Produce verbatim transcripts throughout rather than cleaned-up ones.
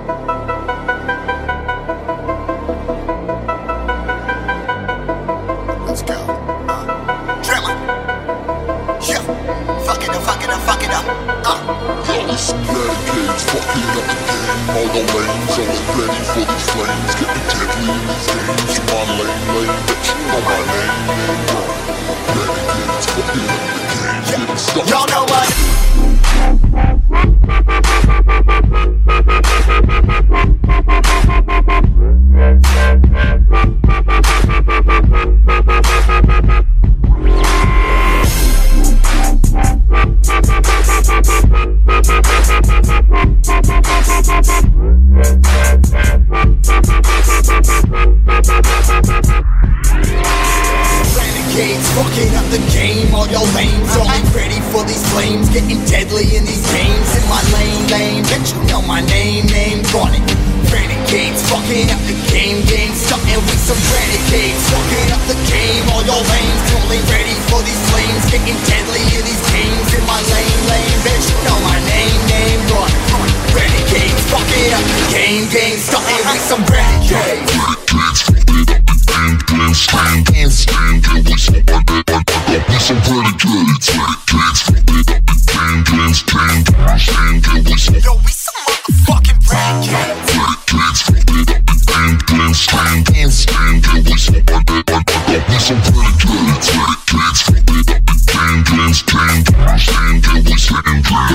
Let's go. Uh, Driller. Yeah. Fuck it up, fuck it up, fuck it up. Uh. Yo, this Renegades fucking up the game. All the lanes, always ready for these flames. Getting deadly in these games. You on lane, lane, bitch, you know my name, name, bro. Renegades fucking up the game. Getting stuck. Y'all know what? Renegades fucking up the game. All your lanes only ready for these flames. Getting deadly in these games. In my lane, lane, bitch, you know my name, name, run it. Renegades fucking up the game, game, starting with some renegades. Fucking up the game. All your lanes only ready for these flames. Getting deadly in these games. In my lane, lane, bitch, you know my name, name, run it. Renegades fucking up the game, game, starting with some renegades. Stand, stand, stand, stand, we some we some renegades. Renegades fucking up the game, game, stand, stand, stand, we some Yo, we some motherfucking renegades. Renegades fucking up the game, game, stand, stand, stand, we some we some renegades. Renegades fucking up the game, game, stand, stand, stand, we some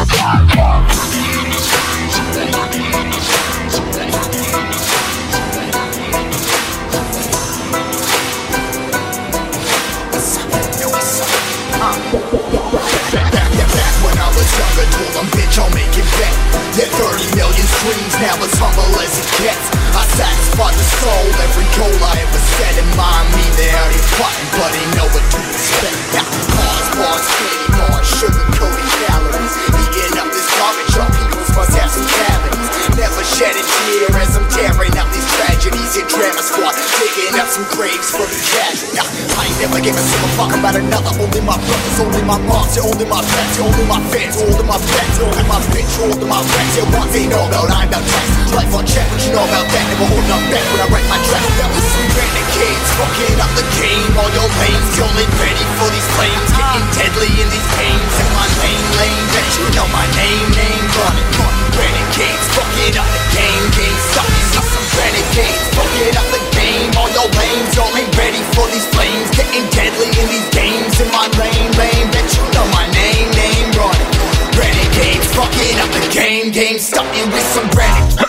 Back when I was younger, told them, bitch, I'll make it back. Yeah, thirty million streams, now as humble as it gets. I satisfy the soul, every goal I ever set in mind. Me, they out here plotting, but they know what to expect. Now, cars, bars, candy bars, sugar-coated calories. Eating up this garbage, y'all peoples must have some cavities. Never shed a tear as I'm tearing out these tragedies. Your drama squad, digging up some graves for the casual. Now, I ain't never give a single fuck about another. Only my brothers, only my moms, only my pets, only my fans, only my pets, only my bitch, only my friends. Yeah, one thing know about, I'm about tracks. Life on check, what you know about that? Never hold up back when I write my track. That was some renegades, fucking up the game. All your lanes, only ready for these flames. Getting deadly in these games. In my lane, lane, bitch, you know my name, name, run it. Renegades, fucking up the game, game, sucking. See some renegades, fucking up the game. All your lanes, only ready for these flames. Getting deadly in these games. In my lane, lane, bitch, you know my name, name, run it. Renegades, fucking up the game, game, starting with some renegades.